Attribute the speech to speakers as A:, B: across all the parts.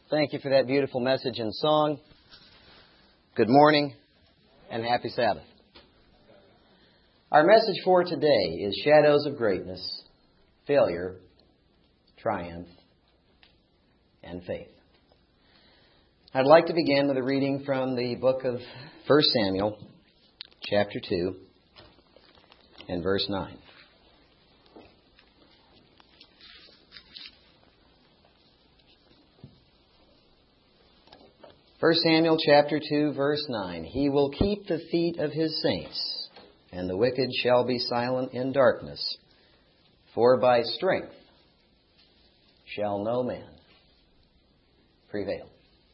A: Thank you for that beautiful message and song. Good morning and happy Sabbath. Our message for today is Shadows of Greatness, Failure, Triumph, and Faith. I'd like to begin with a reading from the book of 1 Samuel, chapter 2, and verse 9. 1 Samuel chapter 2, verse 9. He will keep the feet of his saints, and the wicked shall be silent in darkness. For by strength shall no man prevail.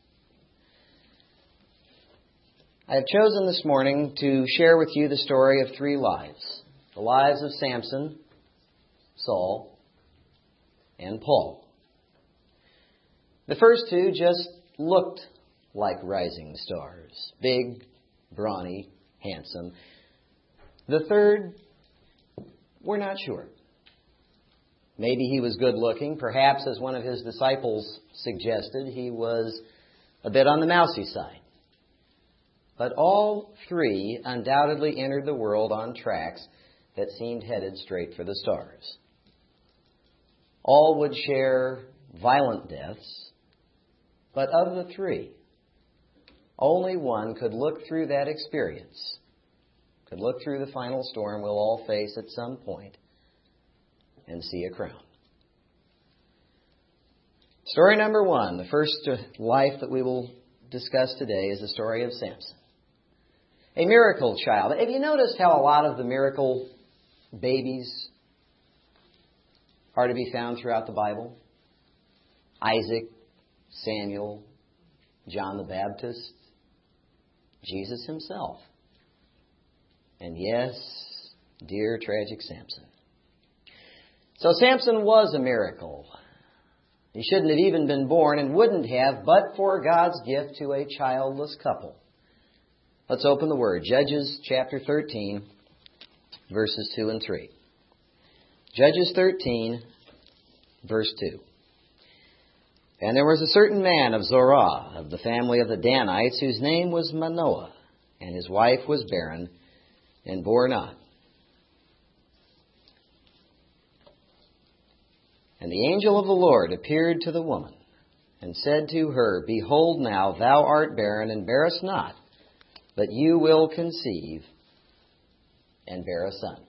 A: I have chosen this morning to share with you the story of three lives. The lives of Samson, Saul, and Paul. The first two just looked like rising stars. Big, brawny, handsome. The third, we're not sure. Maybe he was good looking. Perhaps, as one of his disciples suggested, he was a bit on the mousy side. But all three undoubtedly entered the world on tracks that seemed headed straight for the stars. All would share violent deaths, but of the three, only one could look through that experience, could look through the final storm we'll all face at some point, and see a crown. Story number one, the first life that we will discuss today, is the story of Samson. A miracle child. Have you noticed how a lot of the miracle babies are to be found throughout the Bible? Isaac, Samuel, John the Baptist, Jesus himself. And yes, dear tragic Samson. So Samson was a miracle. He shouldn't have even been born and wouldn't have but for God's gift to a childless couple. Let's open the Word. Judges chapter 13, verses 2 and 3. Judges 13, verse 2. And there was a certain man of Zorah, of the family of the Danites, whose name was Manoah, and his wife was barren, and bore not. And the angel of the Lord appeared to the woman, and said to her, Behold now, thou art barren, and bearest not, but you will conceive, and bear a son.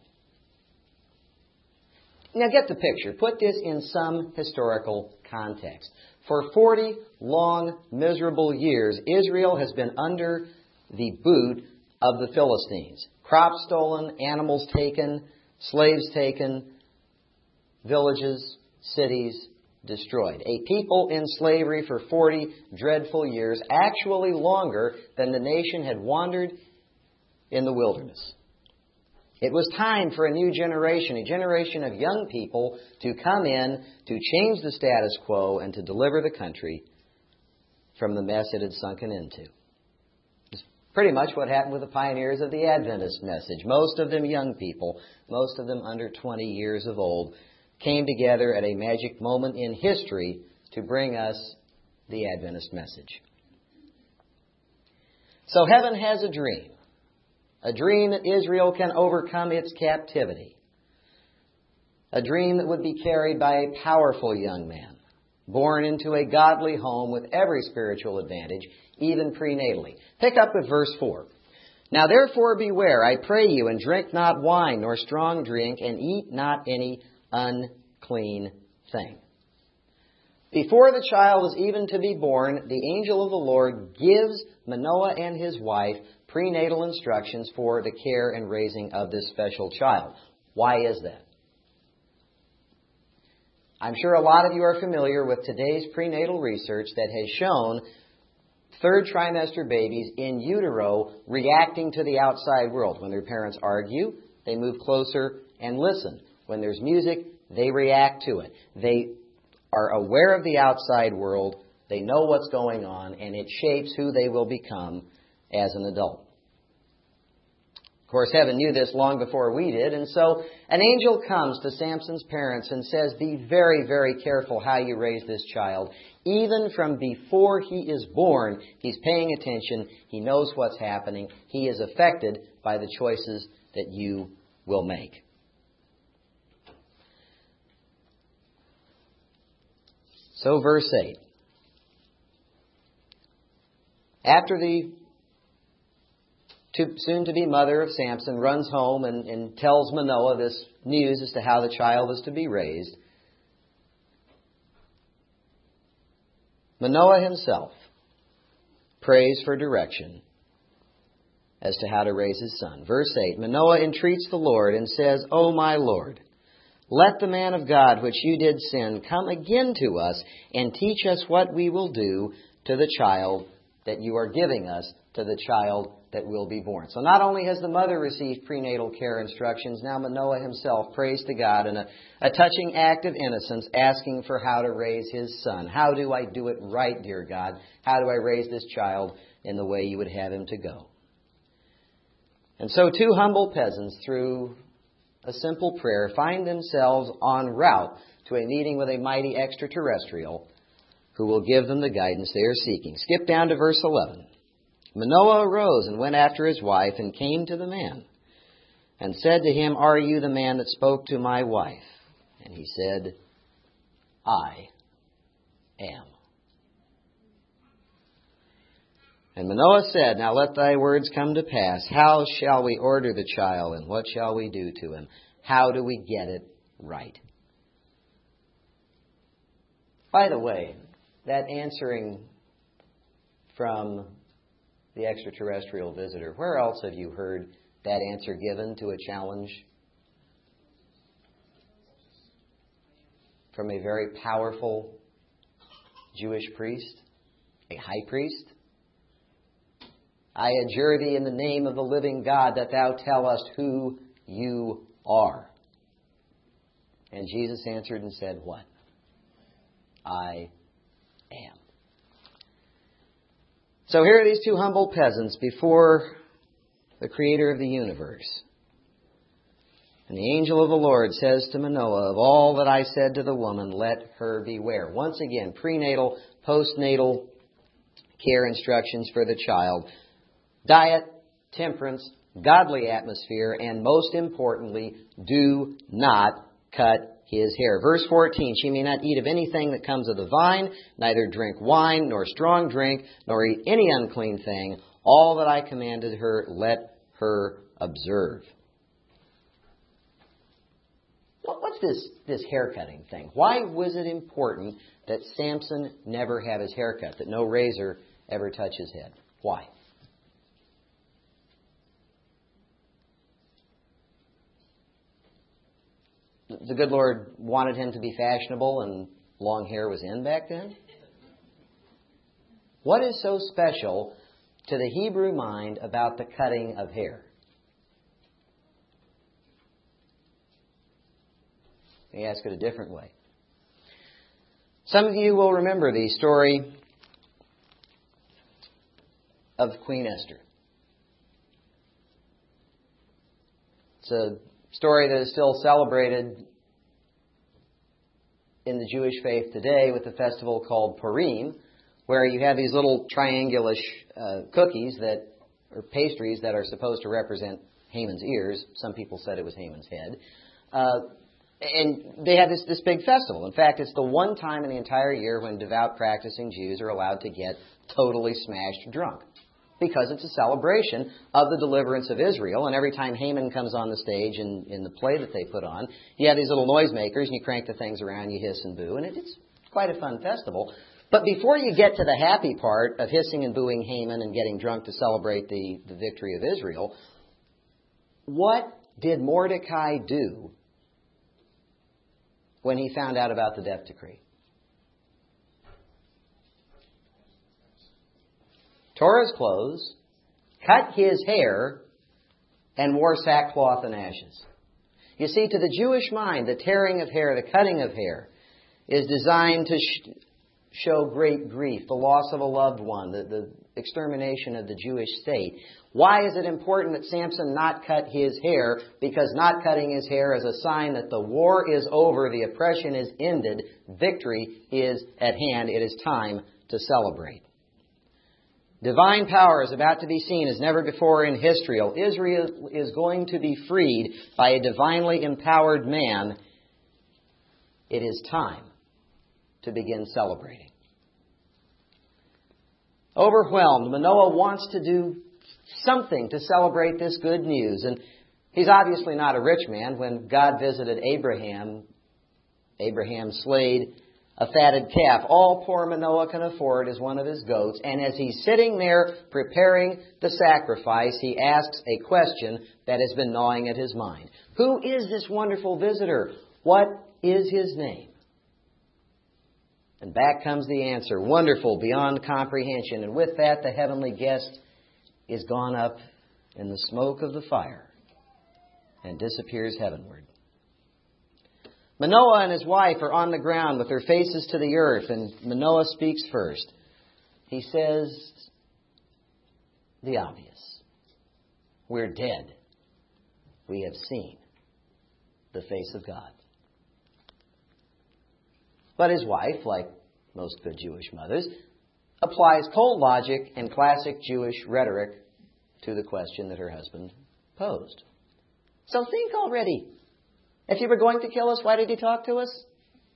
A: Now get the picture. Put this in some historical context. For 40 long, miserable years, Israel has been under the boot of the Philistines. Crops stolen, animals taken, slaves taken, villages, cities destroyed. A people in slavery for 40 dreadful years, actually longer than the nation had wandered in the wilderness. It was time for a new generation, a generation of young people to come in, to change the status quo, and to deliver the country from the mess it had sunken into. It's pretty much what happened with the pioneers of the Adventist message. Most of them young people, most of them under 20 years of old, came together at a magic moment in history to bring us the Adventist message. So heaven has a dream. A dream that Israel can overcome its captivity. A dream that would be carried by a powerful young man, born into a godly home with every spiritual advantage, even prenatally. Pick up with verse 4. Now therefore beware, I pray you, and drink not wine nor strong drink, and eat not any unclean thing. Before the child is even to be born, the angel of the Lord gives Manoah and his wife prenatal instructions for the care and raising of this special child. Why is that? I'm sure a lot of you are familiar with today's prenatal research that has shown third trimester babies in utero reacting to the outside world. When their parents argue, they move closer and listen. When there's music, they react to it. They are aware of the outside world. They know what's going on, and it shapes who they will become as an adult. Of course, heaven knew this long before we did, and so an angel comes to Samson's parents and says, be very, very careful how you raise this child. Even from before he is born, he's paying attention. He knows what's happening. He is affected by the choices that you will make. So verse 8. After the soon-to-be mother of Samson runs home and tells Manoah this news as to how the child is to be raised, Manoah himself prays for direction as to how to raise his son. Verse 8, Manoah entreats the Lord and says, O my Lord, let the man of God which you did send come again to us and teach us what we will do to the child that you are giving us, to the child that will be born. So not only has the mother received prenatal care instructions, now Manoah himself prays to God in a touching act of innocence, asking for how to raise his son. How do I do it right, dear God? How do I raise this child in the way you would have him to go? And so two humble peasants, through a simple prayer, find themselves en route to a meeting with a mighty extraterrestrial who will give them the guidance they are seeking. Skip down to verse 11. Manoah arose and went after his wife and came to the man and said to him, Are you the man that spoke to my wife? And he said, I am. And Manoah said, Now let thy words come to pass. How shall we order the child, and what shall we do to him? How do we get it right? By the way, that answering from the extraterrestrial visitor, where else have you heard that answer given to a challenge from a very powerful Jewish priest, a high priest? I adjure thee in the name of the living God that thou tell us who you are. And Jesus answered and said, What? I am. So here are these two humble peasants before the Creator of the universe. And the angel of the Lord says to Manoah, Of all that I said to the woman, let her beware. Once again, prenatal, postnatal care instructions for the child. Diet, temperance, godly atmosphere, and most importantly, do not cut his hair. Verse 14, she may not eat of anything that comes of the vine, neither drink wine, nor strong drink, nor eat any unclean thing. All that I commanded her, let her observe. What's this haircutting thing? Why was it important that Samson never have his hair cut, that no razor ever touch his head? Why? The good Lord wanted him to be fashionable and long hair was in back then? What is so special to the Hebrew mind about the cutting of hair? Let me ask it a different way. Some of you will remember the story of Queen Esther. It's a story that is still celebrated in the Jewish faith today with a festival called Purim, where you have these little triangulish cookies or pastries that are supposed to represent Haman's ears. Some people said it was Haman's head. And they have this big festival. In fact, it's the one time in the entire year when devout practicing Jews are allowed to get totally smashed drunk, because it's a celebration of the deliverance of Israel. And every time Haman comes on the stage in the play that they put on, you have these little noisemakers, and you crank the things around, you hiss and boo, and it's quite a fun festival. But before you get to the happy part of hissing and booing Haman and getting drunk to celebrate the victory of Israel, what did Mordecai do when he found out about the death decree? Tore his clothes, cut his hair, and wore sackcloth and ashes. You see, to the Jewish mind, the tearing of hair, the cutting of hair, is designed to show great grief, the loss of a loved one, the extermination of the Jewish state. Why is it important that Samson not cut his hair? Because not cutting his hair is a sign that the war is over, the oppression is ended, victory is at hand. It is time to celebrate. Divine power is about to be seen as never before in history. Israel is going to be freed by a divinely empowered man. It is time to begin celebrating. Overwhelmed, Manoah wants to do something to celebrate this good news. And he's obviously not a rich man. When God visited Abraham, Abraham slayed a fatted calf. All poor Manoah can afford is one of his goats. And as he's sitting there preparing the sacrifice, he asks a question that has been gnawing at his mind. Who is this wonderful visitor? What is his name? And back comes the answer. Wonderful, beyond comprehension. And with that, the heavenly guest is gone up in the smoke of the fire and disappears heavenward. Manoah and his wife are on the ground with their faces to the earth, and Manoah speaks first. He says the obvious. We're dead. We have seen the face of God. But his wife, like most good Jewish mothers, applies cold logic and classic Jewish rhetoric to the question that her husband posed. So think already. If you were going to kill us, why did you talk to us?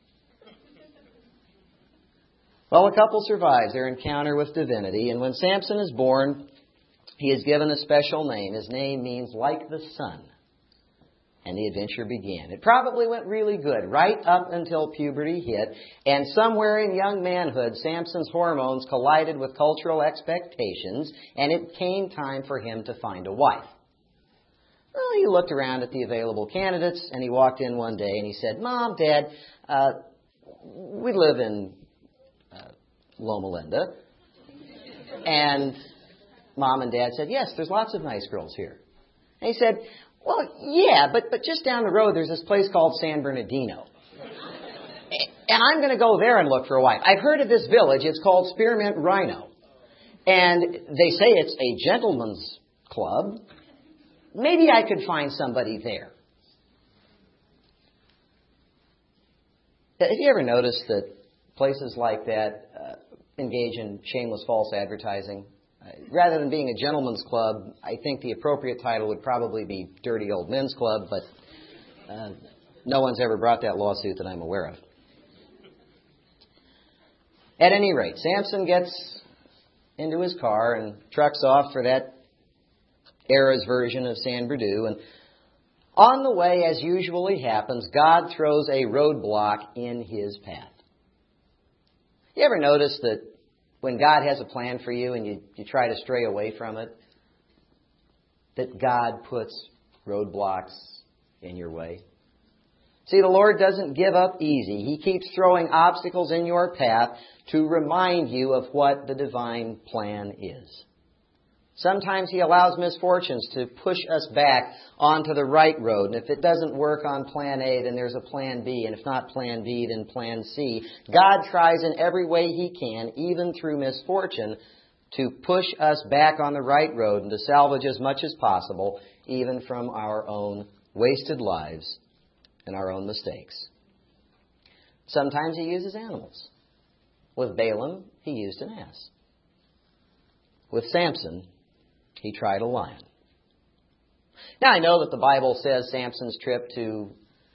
A: Well, a couple survives their encounter with divinity, and when Samson is born, he is given a special name. His name means like the sun. And the adventure began. It probably went really good right up until puberty hit, and somewhere in young manhood, Samson's hormones collided with cultural expectations, and it came time for him to find a wife. Well, he looked around at the available candidates, and he walked in one day and he said, Mom, Dad, we live in Loma Linda. And Mom and Dad said, yes, there's lots of nice girls here. And he said, well, yeah, but just down the road there's this place called San Bernardino. And I'm going to go there and look for a wife. I've heard of this village. It's called Spearmint Rhino. And they say it's a gentleman's club. Maybe I could find somebody there. Have you ever noticed that places like that engage in shameless false advertising? Rather than being a gentleman's club, I think the appropriate title would probably be Dirty Old Men's Club, but no one's ever brought that lawsuit that I'm aware of. At any rate, Samson gets into his car and trucks off for that era's version of San Bernardino, and on the way, as usually happens, God throws a roadblock in his path. You ever notice that when God has a plan for you and you try to stray away from it, that God puts roadblocks in your way? See, the Lord doesn't give up easy. He keeps throwing obstacles in your path to remind you of what the divine plan is. Sometimes He allows misfortunes to push us back onto the right road. And if it doesn't work on plan A, then there's a plan B. And if not plan B, then plan C. God tries in every way He can, even through misfortune, to push us back on the right road and to salvage as much as possible, even from our own wasted lives and our own mistakes. Sometimes He uses animals. With Balaam, He used an ass. With Samson, He tried a lion. Now, I know that the Bible says Samson's trip to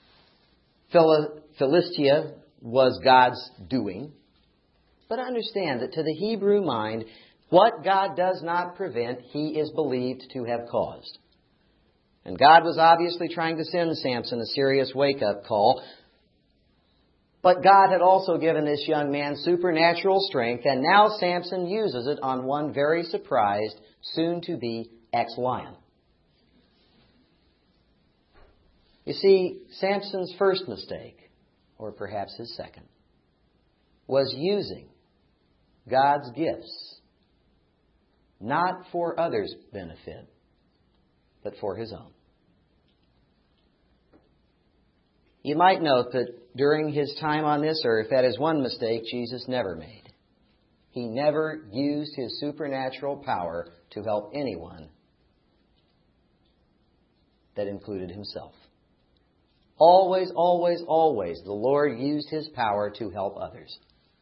A: Philistia was God's doing. But understand that to the Hebrew mind, what God does not prevent, He is believed to have caused. And God was obviously trying to send Samson a serious wake-up call. But God had also given this young man supernatural strength, and now Samson uses it on one very surprised, soon-to-be ex-lion. You see, Samson's first mistake, or perhaps his second, was using God's gifts not for others' benefit, but for his own. You might note that during his time on this earth, that is one mistake Jesus never made. He never used his supernatural power to help anyone. That included himself. Always, always, always, the Lord used his power to help others.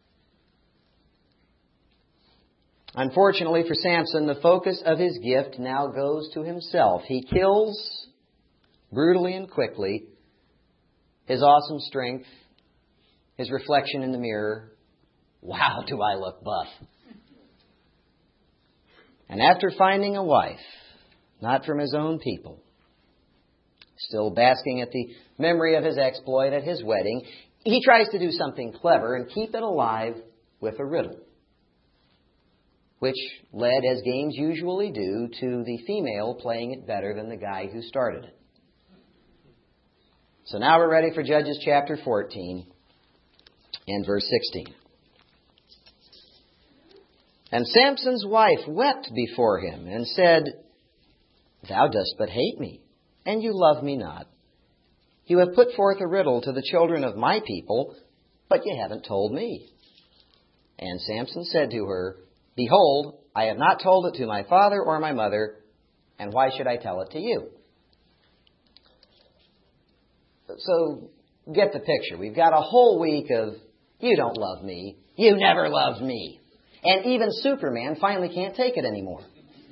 A: Unfortunately for Samson, the focus of his gift now goes to himself. He kills brutally and quickly his awesome strength, his reflection in the mirror. Wow, do I look buff. And after finding a wife, not from his own people, still basking at the memory of his exploit at his wedding, he tries to do something clever and keep it alive with a riddle, which led, as games usually do, to the female playing it better than the guy who started it. So now we're ready for Judges chapter 14 and verse 16. And Samson's wife wept before him and said, Thou dost but hate me, and you love me not. You have put forth a riddle to the children of my people, but you haven't told me. And Samson said to her, Behold, I have not told it to my father or my mother, and why should I tell it to you? So, get the picture. We've got a whole week of, you don't love me, you never loved me. And even Superman finally can't take it anymore.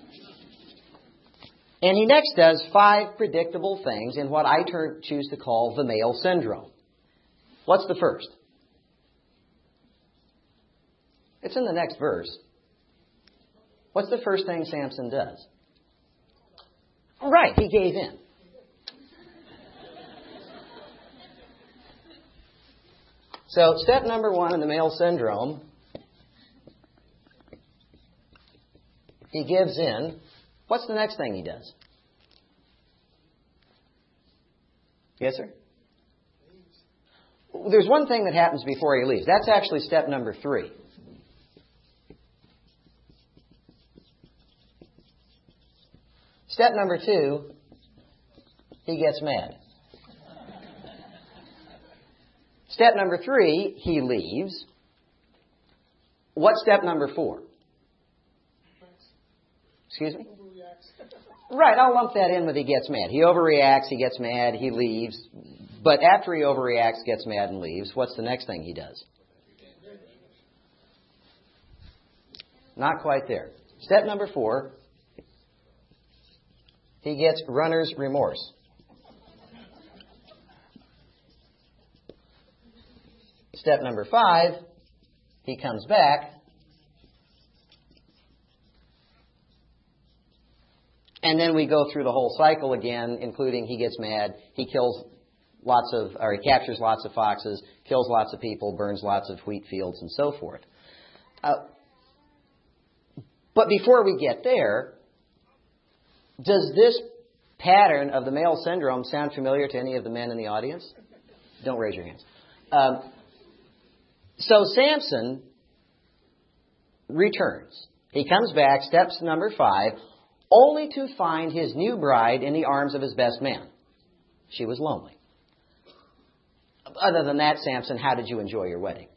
A: And he next does 5 predictable things in what I choose to call the male syndrome. What's the first? It's in the next verse. What's the first thing Samson does? Right, he gave in. So, step number 1 in the male syndrome, he gives in. What's the next thing he does? Yes, sir? There's one thing that happens before he leaves. That's actually step number 3. Step number 2, he gets mad. Step number 3, he leaves. What's step number 4? Excuse me? Right, I'll lump that in with he gets mad. He overreacts, he gets mad, he leaves. But after he overreacts, gets mad, and leaves, what's the next thing he does? Not quite there. Step number 4, he gets runner's remorse. Step number 5, he comes back. And then we go through the whole cycle again, including he gets mad, he captures lots of foxes, kills lots of people, burns lots of wheat fields, and so forth. But before we get there, does this pattern of the male syndrome sound familiar to any of the men in the audience? Don't raise your hands. So Samson returns. He comes back, steps number 5, only to find his new bride in the arms of his best man. She was lonely. Other than that, Samson, how did you enjoy your wedding?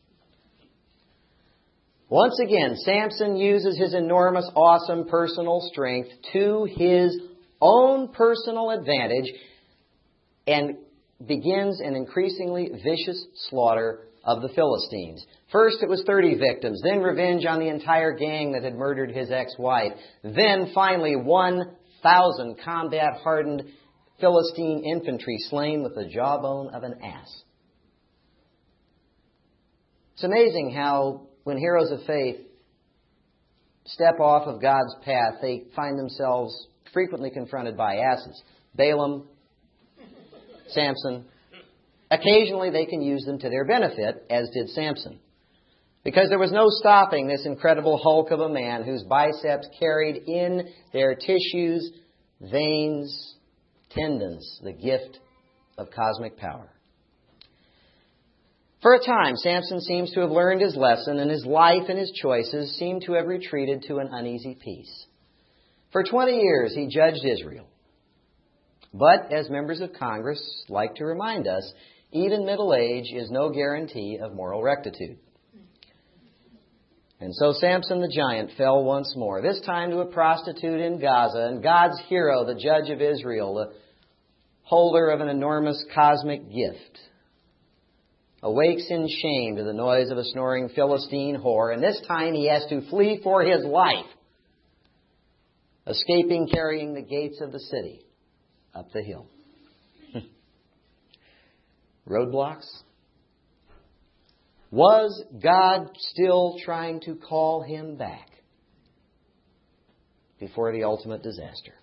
A: Once again, Samson uses his enormous, awesome personal strength to his own personal advantage and begins an increasingly vicious slaughter of the Philistines. First it was 30 victims, then revenge on the entire gang that had murdered his ex-wife, then finally 1,000 combat-hardened Philistine infantry slain with the jawbone of an ass. It's amazing how when heroes of faith step off of God's path, they find themselves frequently confronted by asses. Balaam, Samson. Occasionally they can use them to their benefit, as did Samson. Because there was no stopping this incredible hulk of a man whose biceps carried in their tissues, veins, tendons, the gift of cosmic power. For a time, Samson seems to have learned his lesson, and his life and his choices seem to have retreated to an uneasy peace. For 20 years he judged Israel. But as members of Congress like to remind us, even middle age is no guarantee of moral rectitude. And so Samson the giant fell once more, this time to a prostitute in Gaza, and God's hero, the judge of Israel, the holder of an enormous cosmic gift, awakes in shame to the noise of a snoring Philistine whore, and this time he has to flee for his life, escaping carrying the gates of the city up the hill. Roadblocks? Was God still trying to call him back before the ultimate disaster?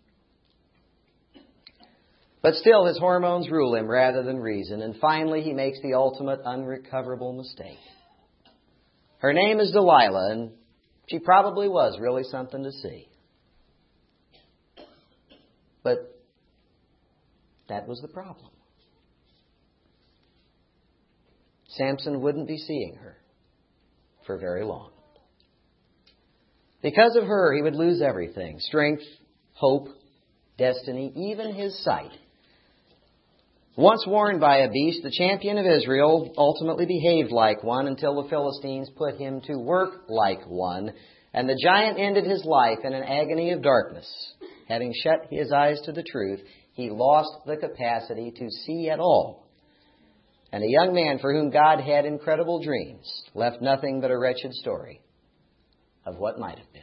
A: But still, his hormones rule him rather than reason, and finally he makes the ultimate unrecoverable mistake. Her name is Delilah, and she probably was really something to see. But that was the problem. Samson wouldn't be seeing her for very long. Because of her, he would lose everything: strength, hope, destiny, even his sight. Once warned by a beast, the champion of Israel ultimately behaved like one until the Philistines put him to work like one, and the giant ended his life in an agony of darkness. Having shut his eyes to the truth, he lost the capacity to see at all. And a young man for whom God had incredible dreams left nothing but a wretched story of what might have been.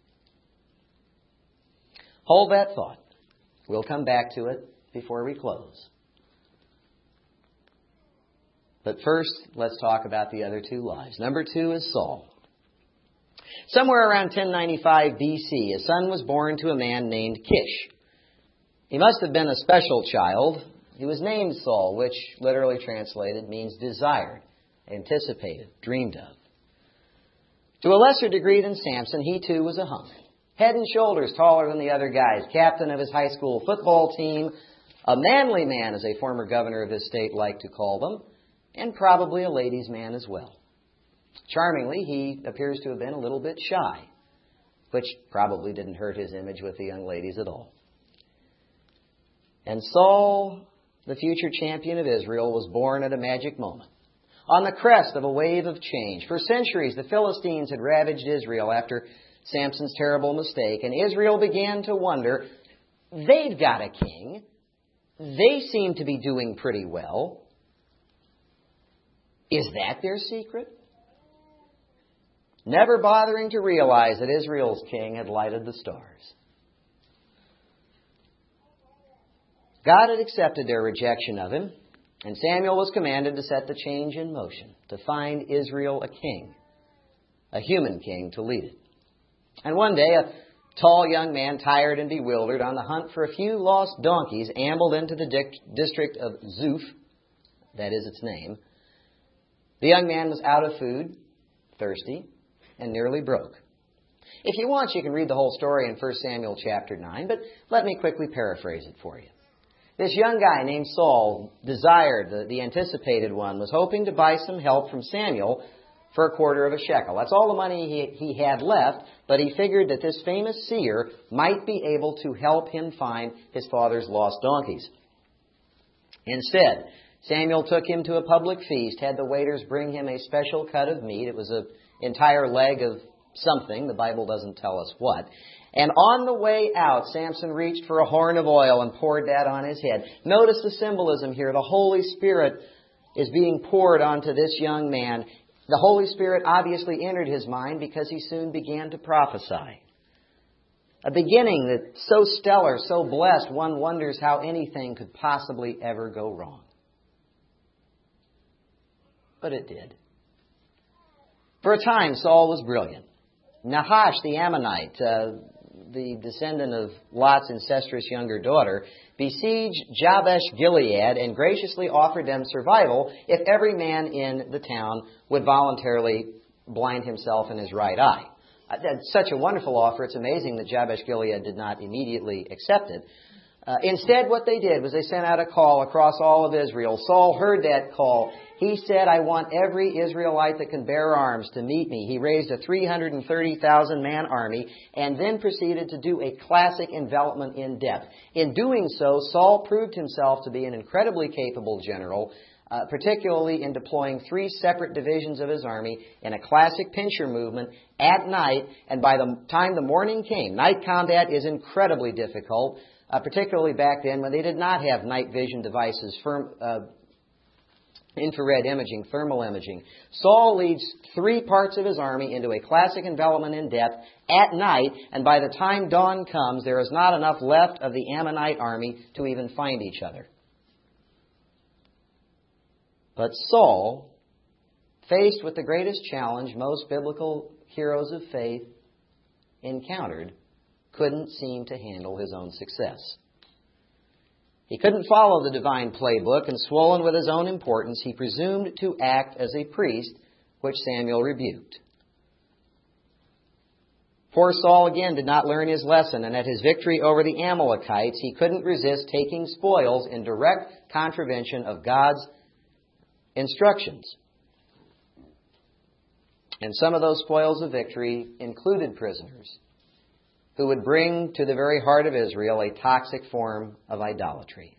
A: Hold that thought. We'll come back to it before we close. But first, let's talk about the other two lives. Number 2 is Saul. Somewhere around 1095 BC, a son was born to a man named Kish. He must have been a special child. He was named Saul, which literally translated means desired, anticipated, dreamed of. To a lesser degree than Samson, he too was a hunk. Head and shoulders taller than the other guys, captain of his high school football team, a manly man, as a former governor of his state liked to call them, and probably a ladies' man as well. Charmingly, he appears to have been a little bit shy, which probably didn't hurt his image with the young ladies at all. And Saul, the future champion of Israel, was born at a magic moment, on the crest of a wave of change. For centuries, the Philistines had ravaged Israel after Samson's terrible mistake, and Israel began to wonder, they've got a king. They seem to be doing pretty well. Is that their secret? Never bothering to realize that Israel's king had lighted the stars. God had accepted their rejection of him, and Samuel was commanded to set the change in motion, to find Israel a king, a human king to lead it. And one day, a tall young man, tired and bewildered, on the hunt for a few lost donkeys, ambled into the district of Zuph, that is its name. The young man was out of food, thirsty, and nearly broke. If you want, you can read the whole story in 1 Samuel chapter 9, but let me quickly paraphrase it for you. This young guy named Saul, desired, the anticipated one, was hoping to buy some help from Samuel for a quarter of a shekel. That's all the money he had left, but he figured that this famous seer might be able to help him find his father's lost donkeys. Instead, Samuel took him to a public feast, had the waiters bring him a special cut of meat. It was an entire leg of something. The Bible doesn't tell us what. And on the way out, Samson reached for a horn of oil and poured that on his head. Notice the symbolism here. The Holy Spirit is being poured onto this young man. The Holy Spirit obviously entered his mind because he soon began to prophesy. A beginning that's so stellar, so blessed, one wonders how anything could possibly ever go wrong. But it did. For a time, Saul was brilliant. Nahash the Ammonite, the descendant of Lot's incestuous younger daughter, besieged Jabesh Gilead and graciously offered them survival if every man in the town would voluntarily blind himself in his right eye. That's such a wonderful offer, it's amazing that Jabesh Gilead did not immediately accept it. Instead, what they did was they sent out a call across all of Israel. Saul heard that call. He said, I want every Israelite that can bear arms to meet me. He raised a 330,000-man army and then proceeded to do a classic envelopment in depth. In doing so, Saul proved himself to be an incredibly capable general, particularly in deploying 3 separate divisions of his army in a classic pincher movement at night. And by the time the morning came, night combat is incredibly difficult, particularly back then when they did not have night vision devices, infrared imaging, thermal imaging. Saul leads 3 parts of his army into a classic envelopment in depth at night, and by the time dawn comes, there is not enough left of the Ammonite army to even find each other. But Saul, faced with the greatest challenge most biblical heroes of faith encountered, couldn't seem to handle his own success. He couldn't follow the divine playbook, and swollen with his own importance, he presumed to act as a priest, which Samuel rebuked. Poor Saul again did not learn his lesson, and at his victory over the Amalekites, he couldn't resist taking spoils in direct contravention of God's instructions. And some of those spoils of victory included prisoners who would bring to the very heart of Israel a toxic form of idolatry.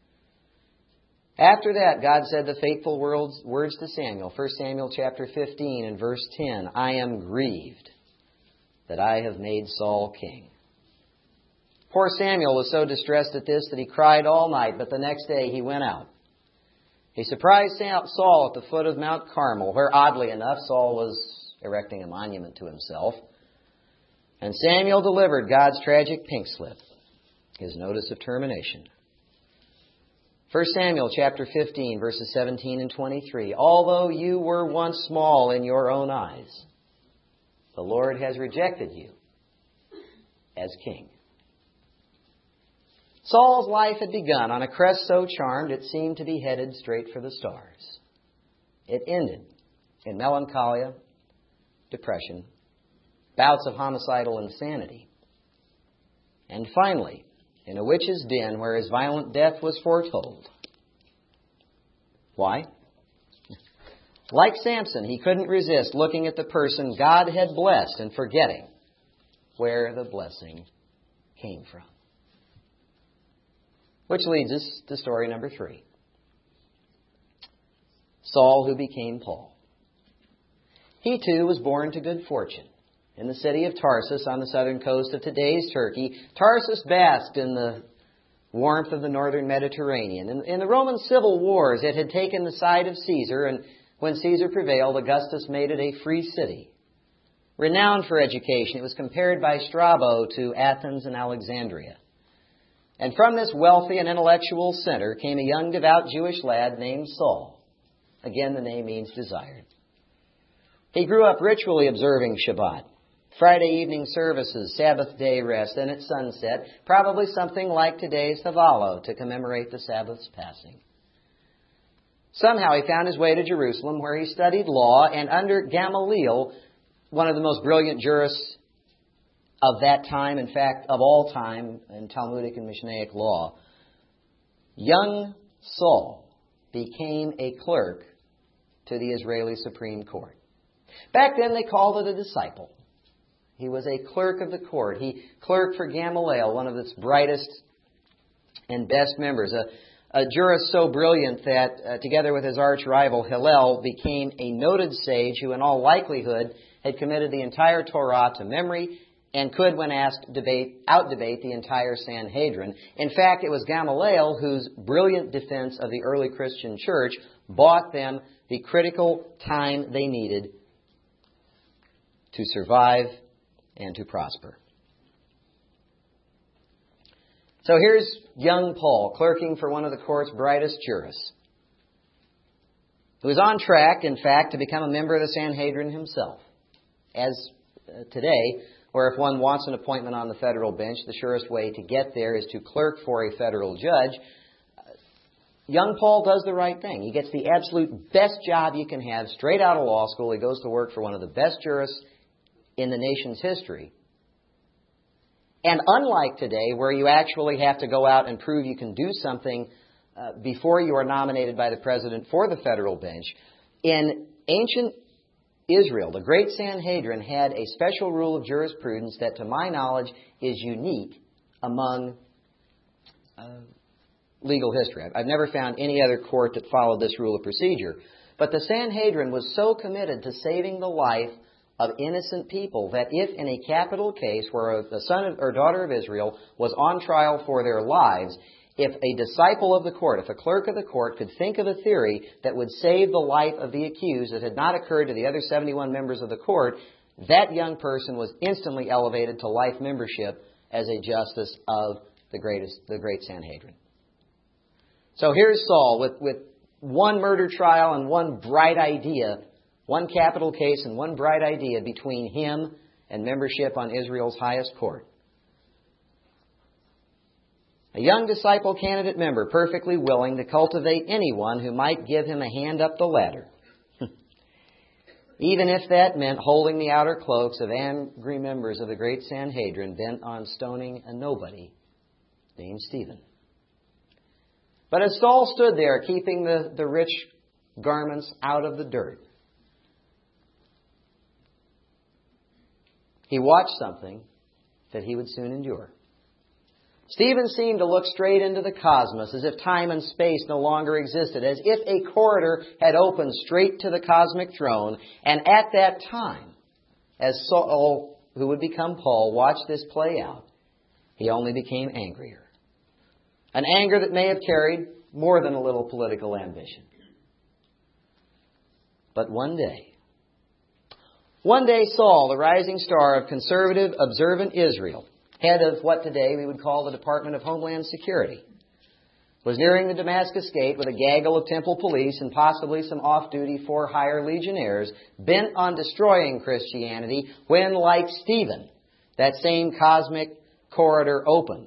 A: After that, God said the fateful words to Samuel, 1 Samuel chapter 15 and verse 10, I am grieved that I have made Saul king. Poor Samuel was so distressed at this that he cried all night, but the next day he went out. He surprised Saul at the foot of Mount Carmel, where, oddly enough, Saul was erecting a monument to himself. And Samuel delivered God's tragic pink slip, his notice of termination. 1 Samuel chapter 15, verses 17 and 23. Although you were once small in your own eyes, the Lord has rejected you as king. Saul's life had begun on a crest so charmed it seemed to be headed straight for the stars. It ended in melancholia, depression, bouts of homicidal insanity, and finally, in a witch's den where his violent death was foretold. Why? Like Samson, he couldn't resist looking at the person God had blessed and forgetting where the blessing came from. Which leads us to story number 3. Saul, who became Paul. He too was born to good fortune. In the city of Tarsus on the southern coast of today's Turkey, Tarsus basked in the warmth of the northern Mediterranean. In the Roman civil wars, it had taken the side of Caesar, and when Caesar prevailed, Augustus made it a free city. Renowned for education, it was compared by Strabo to Athens and Alexandria. And from this wealthy and intellectual center came a young devout Jewish lad named Saul. Again, the name means desired. He grew up ritually observing Shabbat, Friday evening services, Sabbath day rest, and at sunset, probably something like today's Havalo to commemorate the Sabbath's passing. Somehow he found his way to Jerusalem, where he studied law, and under Gamaliel, one of the most brilliant jurists of that time, in fact, of all time in Talmudic and Mishnaic law, young Saul became a clerk to the Israeli Supreme Court. Back then they called it a disciple. He was a clerk of the court. He clerked for Gamaliel, one of its brightest and best members, a jurist so brilliant that, together with his arch-rival Hillel, became a noted sage who, in all likelihood, had committed the entire Torah to memory and could, when asked, out-debate the entire Sanhedrin. In fact, it was Gamaliel whose brilliant defense of the early Christian church bought them the critical time they needed to survive and to prosper. So here's young Paul, clerking for one of the court's brightest jurists, who is on track, in fact, to become a member of the Sanhedrin himself. As today, where if one wants an appointment on the federal bench, the surest way to get there is to clerk for a federal judge. Young Paul does the right thing. He gets the absolute best job you can have straight out of law school. He goes to work for one of the best jurists in the nation's history. And unlike today, where you actually have to go out and prove you can do something before you are nominated by the president for the federal bench. In ancient Israel, the Great Sanhedrin had a special rule of jurisprudence that, to my knowledge, is unique among legal history. I've never found any other court that followed this rule of procedure. But the Sanhedrin was so committed to saving the life of innocent people that if in a capital case where a son or daughter of Israel was on trial for their lives, if a disciple of the court, if a clerk of the court could think of a theory that would save the life of the accused that had not occurred to the other 71 members of the court, that young person was instantly elevated to life membership as a justice of the great Sanhedrin. So here's Saul with one murder trial and one bright idea, one capital case and one bright idea between him and membership on Israel's highest court. A young disciple candidate member perfectly willing to cultivate anyone who might give him a hand up the ladder. Even if that meant holding the outer cloaks of angry members of the great Sanhedrin bent on stoning a nobody named Stephen. But as Saul stood there keeping the rich garments out of the dirt, he watched something that he would soon endure. Stephen seemed to look straight into the cosmos, as if time and space no longer existed, as if a corridor had opened straight to the cosmic throne. And at that time, as Saul, who would become Paul, watched this play out, he only became angrier. An anger that may have carried more than a little political ambition. But one day Saul, the rising star of conservative, observant Israel, head of what today we would call the Department of Homeland Security, was nearing the Damascus Gate with a gaggle of temple police and possibly some off-duty for-hire legionnaires bent on destroying Christianity when, like Stephen, that same cosmic corridor opened.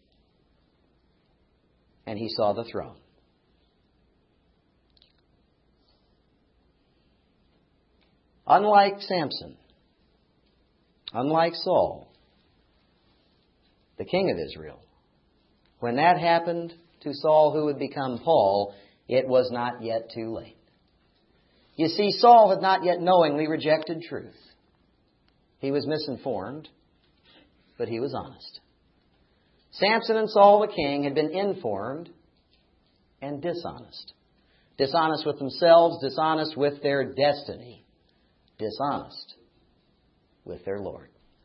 A: And he saw the throne. Unlike Samson, unlike Saul, the king of Israel, when that happened to Saul, who would become Paul, it was not yet too late. You see, Saul had not yet knowingly rejected truth. He was misinformed, but he was honest. Samson and Saul the king had been informed and dishonest. Dishonest with themselves, dishonest with their destiny, dishonest with their Lord.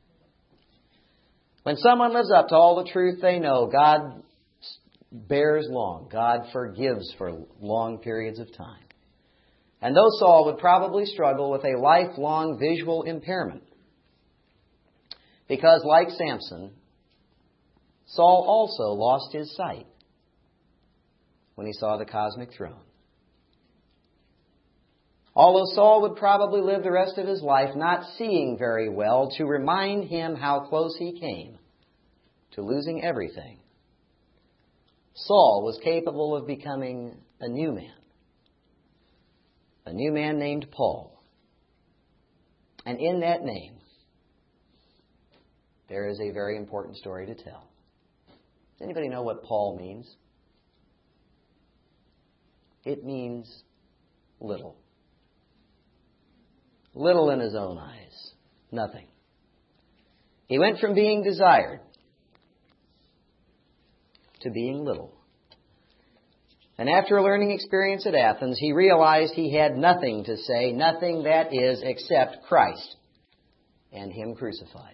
A: When someone lives up to all the truth they know, God bears long. God forgives for long periods of time. And though Saul would probably struggle with a lifelong visual impairment, because like Samson, Saul also lost his sight when he saw the cosmic throne. Although Saul would probably live the rest of his life not seeing very well, to remind him how close he came to losing everything, Saul was capable of becoming a new man named Paul. And in that name, there is a very important story to tell. Does anybody know what Paul means? It means little. Little in his own eyes. Nothing. He went from being desired to being little. And after a learning experience at Athens, he realized he had nothing to say, nothing that is, except Christ and Him crucified.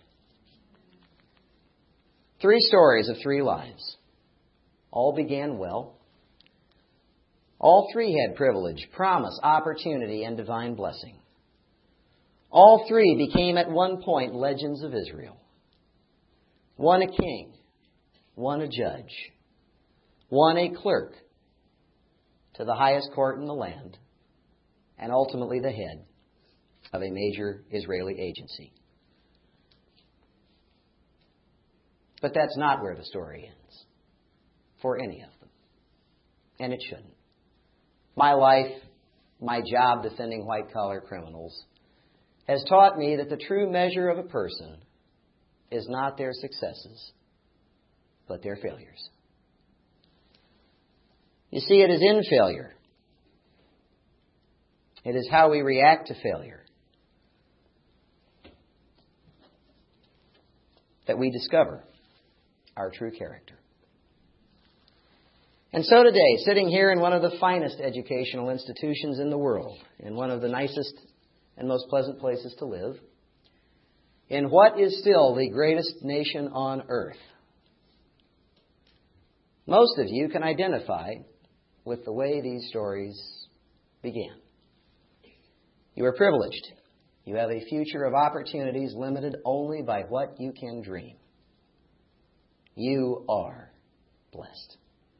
A: 3 stories of 3 lives. All began well. All 3 had privilege, promise, opportunity, and divine blessing. All 3 became at one point legends of Israel. One a king, one a judge, one a clerk to the highest court in the land, and ultimately the head of a major Israeli agency. But that's not where the story ends, for any of them. And it shouldn't. My life, my job defending white-collar criminals, has taught me that the true measure of a person is not their successes, but their failures. You see, it is in failure. It is how we react to failure that we discover our true character. And so today, sitting here in one of the finest educational institutions in the world, in one of the nicest and most pleasant places to live, in what is still the greatest nation on earth, most of you can identify with the way these stories began. You are privileged. You have a future of opportunities limited only by what you can dream. You are blessed.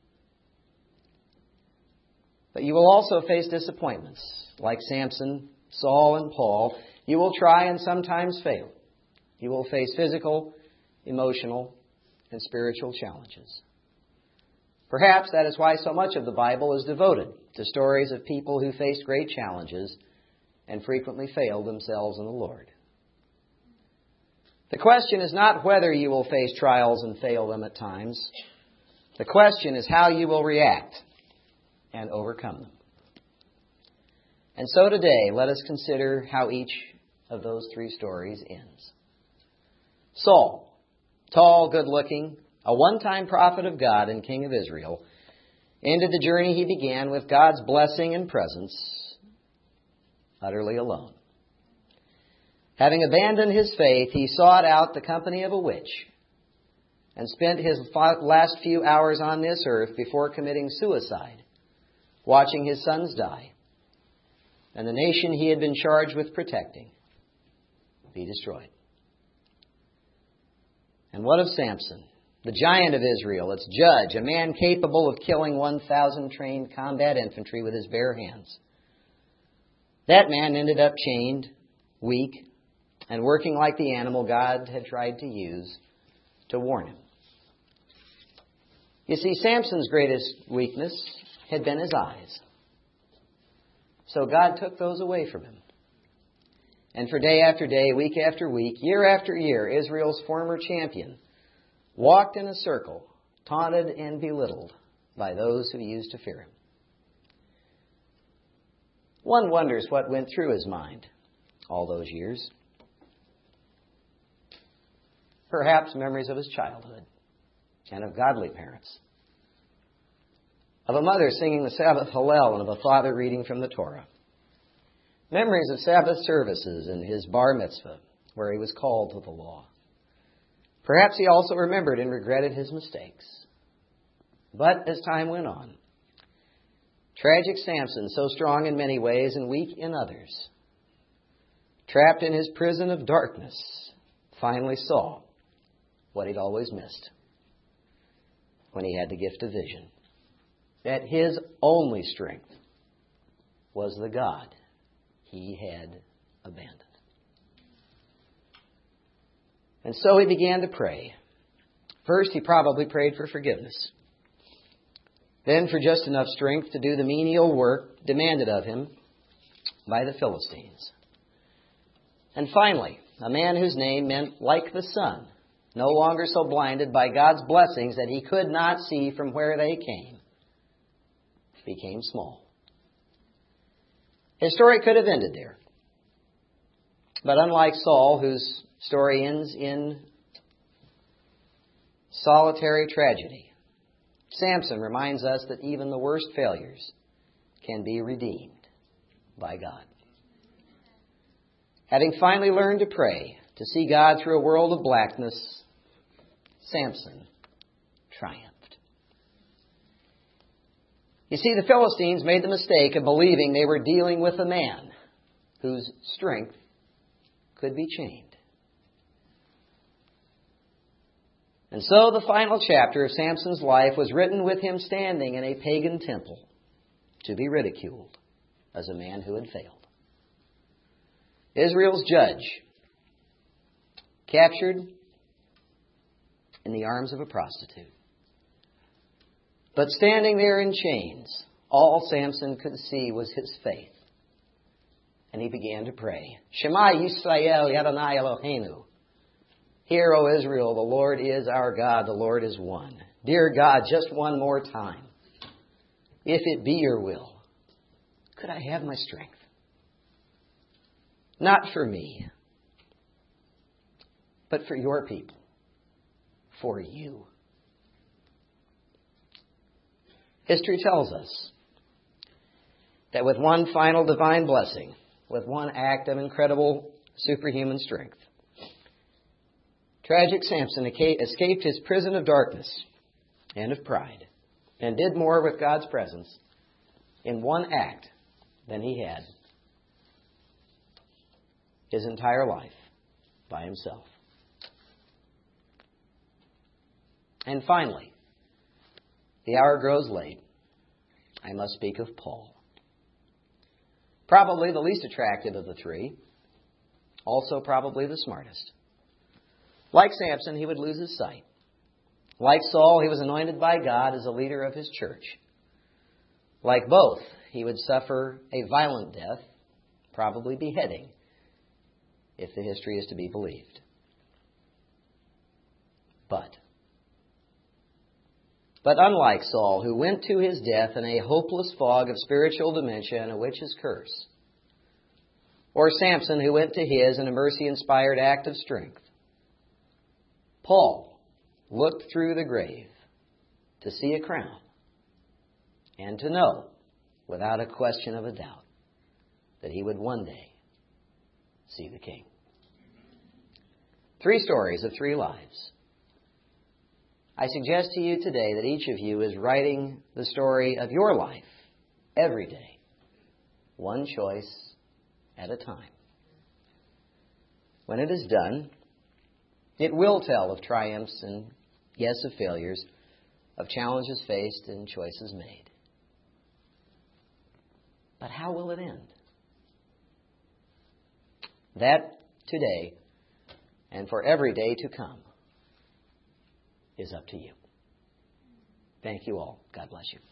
A: But you will also face disappointments. Like Samson, Saul, and Paul, you will try and sometimes fail. You will face physical, emotional, and spiritual challenges. Perhaps that is why so much of the Bible is devoted to stories of people who faced great challenges and frequently failed themselves in the Lord. The question is not whether you will face trials and fail them at times. The question is how you will react and overcome them. And so today, let us consider how each of those three stories ends. Saul, tall, good-looking, a one-time prophet of God and king of Israel, ended the journey he began with God's blessing and presence, utterly alone. Having abandoned his faith, he sought out the company of a witch and spent his last few hours on this earth before committing suicide, watching his sons die, and the nation he had been charged with protecting be destroyed. And what of Samson, the giant of Israel, its judge, a man capable of killing 1,000 trained combat infantry with his bare hands? That man ended up chained, weak, and working like the animal God had tried to use to warn him. You see, Samson's greatest weakness had been his eyes. So God took those away from him. And for day after day, week after week, year after year, Israel's former champion walked in a circle, taunted and belittled by those who used to fear him. One wonders what went through his mind all those years. Perhaps memories of his childhood and of godly parents, of a mother singing the Sabbath Hallel and of a father reading from the Torah. Memories of Sabbath services and his bar mitzvah, where he was called to the law. Perhaps he also remembered and regretted his mistakes. But as time went on, tragic Samson, so strong in many ways and weak in others, trapped in his prison of darkness, finally saw what he'd always missed when he had the gift of vision. That his only strength was the God he had abandoned. And so he began to pray. First, he probably prayed for forgiveness. Then for just enough strength to do the menial work demanded of him by the Philistines. And finally, a man whose name meant like the sun, no longer so blinded by God's blessings that he could not see from where they came, became small. His story could have ended there. But unlike Saul, whose story ends in solitary tragedy, Samson reminds us that even the worst failures can be redeemed by God. Having finally learned to pray, to see God through a world of blackness, Samson triumphed. You see, the Philistines made the mistake of believing they were dealing with a man whose strength could be chained. And so the final chapter of Samson's life was written with him standing in a pagan temple to be ridiculed as a man who had failed. Israel's judge, captured in the arms of a prostitute. But standing there in chains, all Samson could see was his faith. And he began to pray. Shema Yisrael Yadonai Eloheinu. Hear, O Israel, the Lord is our God, the Lord is one. Dear God, just one more time. If it be your will, could I have my strength? Not for me, but for your people, for you. History tells us that with one final divine blessing, with one act of incredible superhuman strength, tragic Samson escaped his prison of darkness and of pride, and did more with God's presence in one act than he had his entire life by himself. And finally, the hour grows late. I must speak of Paul. Probably the least attractive of the three, also probably the smartest. Like Samson, he would lose his sight. Like Saul, he was anointed by God as a leader of his church. Like both, he would suffer a violent death, probably beheading, if the history is to be believed. But unlike Saul, who went to his death in a hopeless fog of spiritual dementia and a witch's curse, or Samson, who went to his in a mercy-inspired act of strength, Paul looked through the grave to see a crown and to know, without a question of a doubt, that he would one day see the King. 3 stories of 3 lives. I suggest to you today that each of you is writing the story of your life every day, one choice at a time. When it is done, it will tell of triumphs and, yes, of failures, of challenges faced and choices made. But how will it end? That today, and for every day to come, is up to you. Thank you all. God bless you.